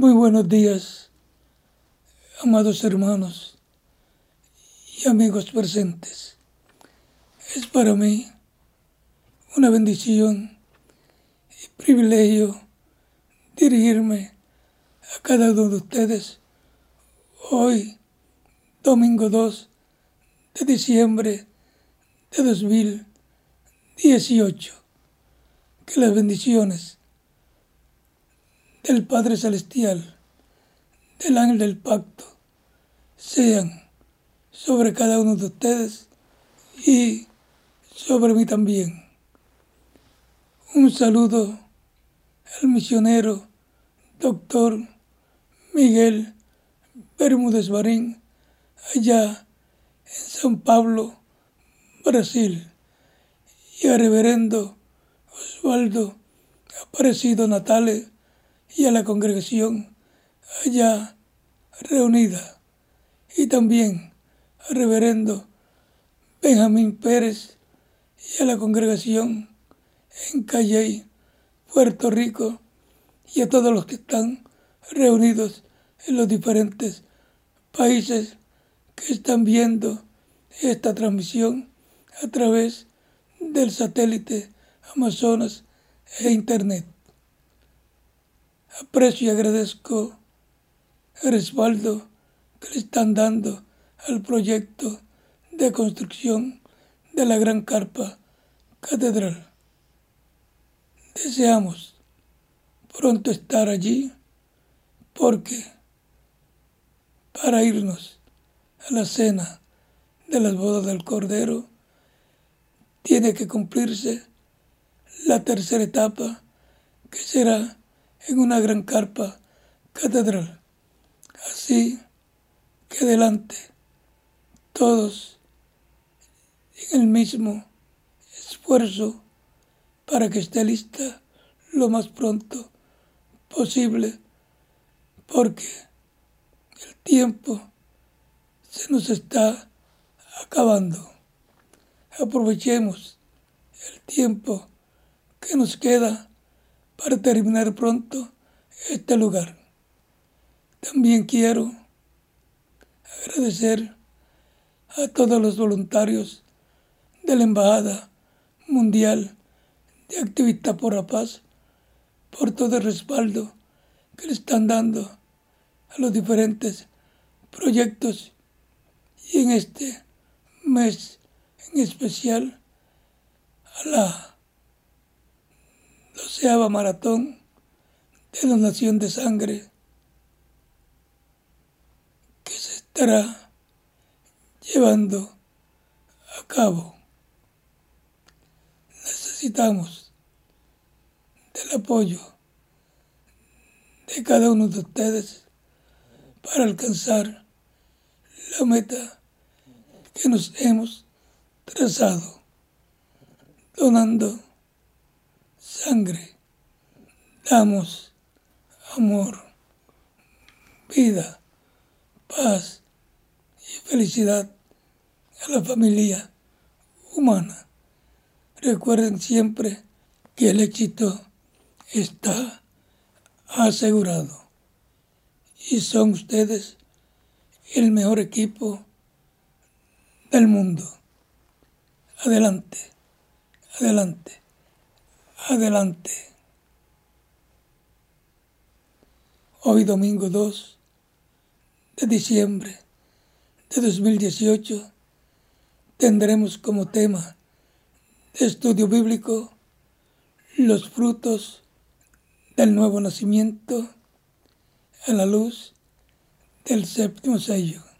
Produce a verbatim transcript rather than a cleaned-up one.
Muy buenos días, amados hermanos y amigos presentes. Es para mí una bendición y privilegio dirigirme a cada uno de ustedes hoy, domingo dos de diciembre de dos mil dieciocho. Que las bendiciones del Padre Celestial, del ángel del pacto, sean sobre cada uno de ustedes y sobre mí también. Un saludo al misionero doctor Miguel Bermúdez Marín, allá en San Pablo, Brasil, y al reverendo Osvaldo Aparecido Natale y a la congregación allá reunida, y también al reverendo Benjamín Pérez y a la congregación en Calley, Puerto Rico, y a todos los que están reunidos en los diferentes países que están viendo esta transmisión a través del satélite Amazonas e Internet. Aprecio y agradezco el respaldo que le están dando al proyecto de construcción de la gran carpa catedral. Deseamos pronto estar allí, porque para irnos a la cena de las bodas del Cordero tiene que cumplirse la tercera etapa, que será en una gran carpa catedral. Así que adelante, todos en el mismo esfuerzo para que esté lista lo más pronto posible, porque el tiempo se nos está acabando. Aprovechemos el tiempo que nos queda para terminar pronto este lugar. También quiero agradecer a todos los voluntarios de la Embajada Mundial de Activistas por la Paz por todo el respaldo que le están dando a los diferentes proyectos, y en este mes en especial a la doceava maratón de donación de sangre que se estará llevando a cabo. Necesitamos del apoyo de cada uno de ustedes para alcanzar la meta que nos hemos trazado, donando sangre. Damos amor, vida, paz y felicidad a la familia humana. Recuerden siempre que el éxito está asegurado, y son ustedes el mejor equipo del mundo. Adelante, adelante, adelante. Hoy, domingo dos de diciembre de dos mil dieciocho, tendremos como tema de estudio bíblico los frutos del nuevo nacimiento a la luz del séptimo sello.